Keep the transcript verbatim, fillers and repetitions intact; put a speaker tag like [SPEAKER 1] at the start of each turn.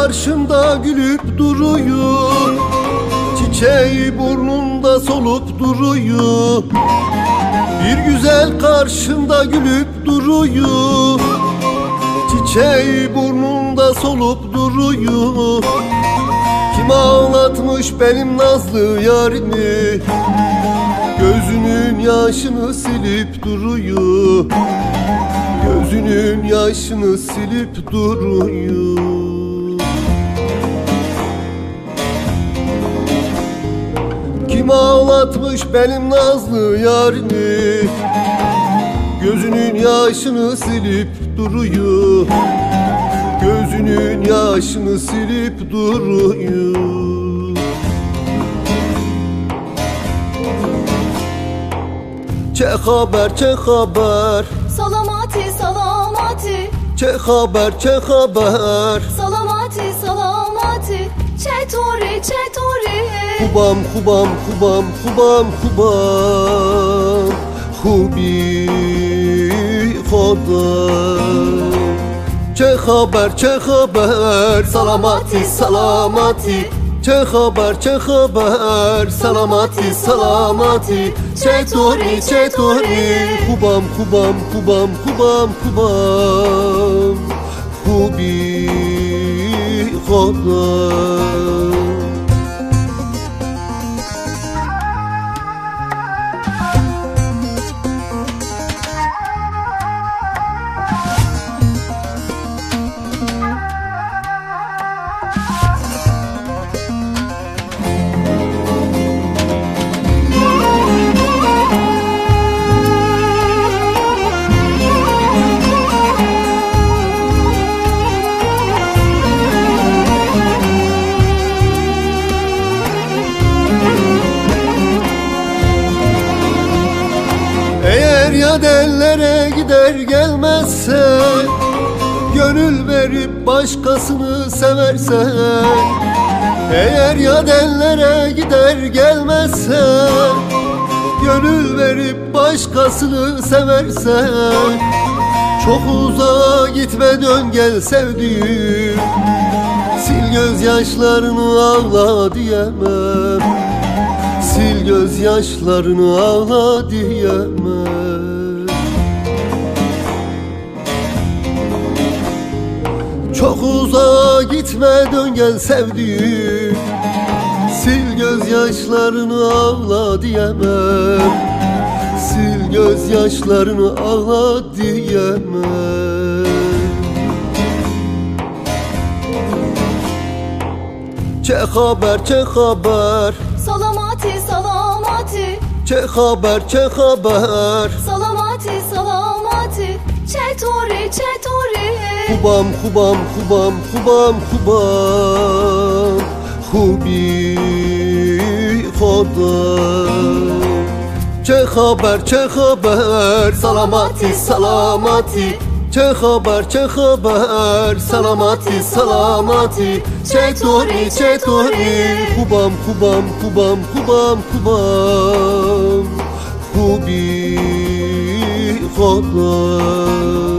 [SPEAKER 1] karşımda gülüp duruyor, çiçeği burnunda solup duruyor. Bir güzel karşımda gülüp duruyor, çiçeği burnunda solup duruyor. Kim ağlatmış benim nazlı yarimi, gözünün yaşını silip duruyor, gözünün yaşını silip duruyor. Kim ağlatmış benim nazlı yarimi, gözünün yaşını silip duruyor, gözünün yaşını silip duruyor. Çek haber, çek haber,
[SPEAKER 2] Salamati, salamati,
[SPEAKER 1] çek haber, çek haber,
[SPEAKER 2] salamati, salamati, çeturi, çeturi.
[SPEAKER 1] Kubam, kubam, kubam, kubam, kubam, hubi khodam. Çek haber, çek haber, salamati, salamati, çek haber, çek haber, salamati, salamati, çeturi, çeturi. Kubam, kubam, kubam, kubam, kubam, hubi khodam. Eğer ya ellere gider gelmezse, gönül verip başkasını seversen. Eğer ya ellere gider gelmezse, gönül verip başkasını seversen. Çok uzağa gitme, dön gel sevdiğim, sil gözyaşlarını ağla diyemem, sil gözyaşlarını ağla diyemem. Çok uzağa gitme, dön gel sevdiğim, sil gözyaşlarını ağla diyemem, sil gözyaşlarını ağla diyemem. Çek haber, çek haber,
[SPEAKER 2] Salamati, salamati,
[SPEAKER 1] çek haber, çek haber,
[SPEAKER 2] salamati, salamati, çeturi, çeturi.
[SPEAKER 1] Kubam, kubam, kubam, kubam, kubam, hubi khodam. Çek haber, çek haber, salamati, salamati, çek haber, çek haber, salamati, salamati, çeturi, çeturi. Kubam, kubam, kubam, kubam, kubam, hubi khodam.